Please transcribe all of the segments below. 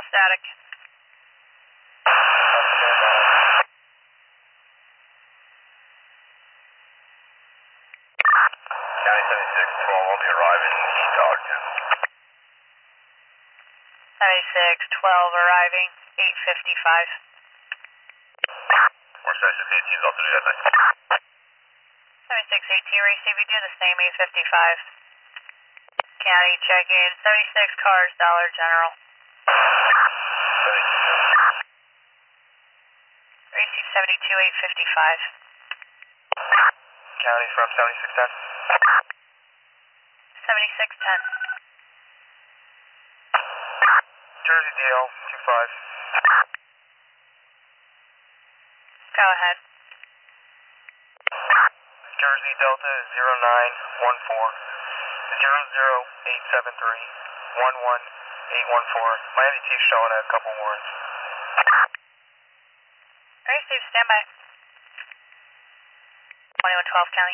static. County 7612, I'll be arriving East Ogden. 7612 arriving, 8:55. Or 7618's also do that thing. 7618 receive, we do the same, 8:55. County check in, 76 cars, Dollar General. 72. Receive 72, 8:55. County from 7610. 7610. Jersey DL 25. Go ahead. Jersey Delta 0914 00873 11814. Miami Chief showing a couple warrants. Receive, standby. 2112 County.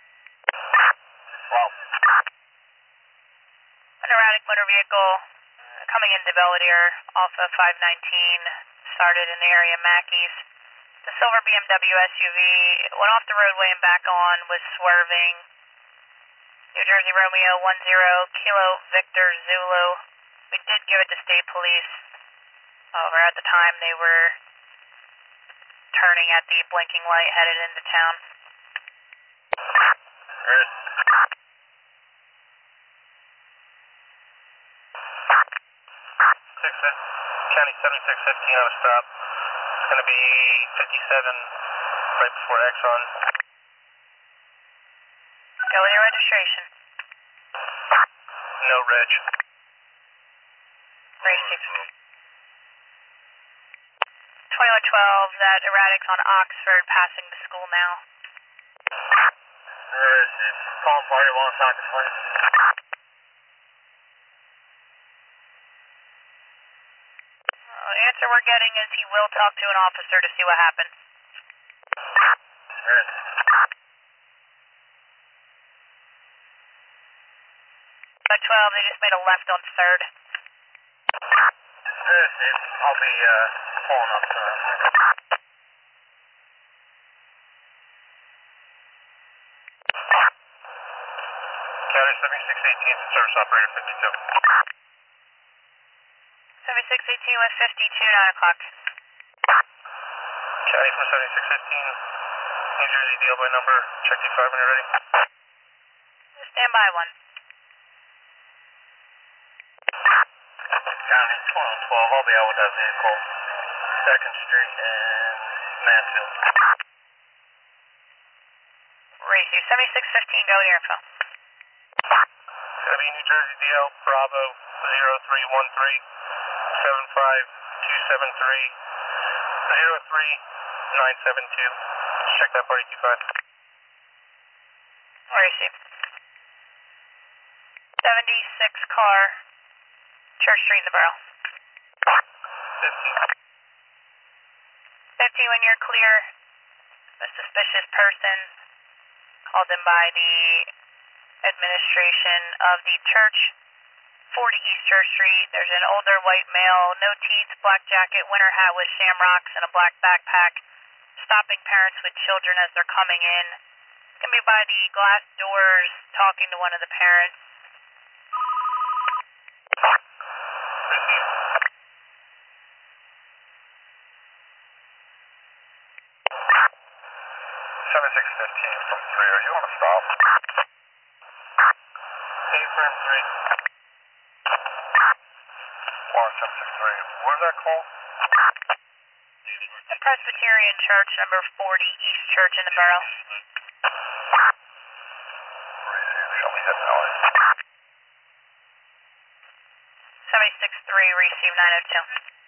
Wow. An erratic motor vehicle coming into Belvedere off of 519, started in the area of Mackey's. The silver BMW SUV went off the roadway and back on, was swerving. New Jersey Romeo 10 Kilo Victor Zulu. We did give it to state police. However, at the time they were turning at the blinking light headed into town. Good. 6, County 7615 on a stop. It's going to be 57 right before Exxon. Go with your registration. No reg. Receive. 2112, that erratic's on Oxford, passing the school now. Call party while it's not displayed. The answer we're getting is he will talk to an officer to see what happened. Good. 12, they just made a left on 3rd. I'll be pulling up. County 7618, service operator 52. 7618 with 52, 9 o'clock. County from 7615, New Jersey deal by number, check D5 when you're ready. Stand by 1. County 12, I'll be out with that vehicle. 2nd Street and Mansfield. Receive 7615, go with your info. It's going to be New Jersey DL Bravo 0313 75273 03972. Check that party 25. Receive. 76 car, Church Street in the Borough. 50 when you're clear. A suspicious person called in by the administration of the church. 40 East Church Street. There's an older white male, no teeth, black jacket, winter hat with shamrocks, and a black backpack, stopping parents with children as they're coming in. It's going to be by the glass doors, talking to one of the parents. 7615 from 3, are you on a stop? 8 from 3. 1763, where's that call? The Presbyterian Church, number 40 East Church in the Borough. Show me that noise. 763, receive 902.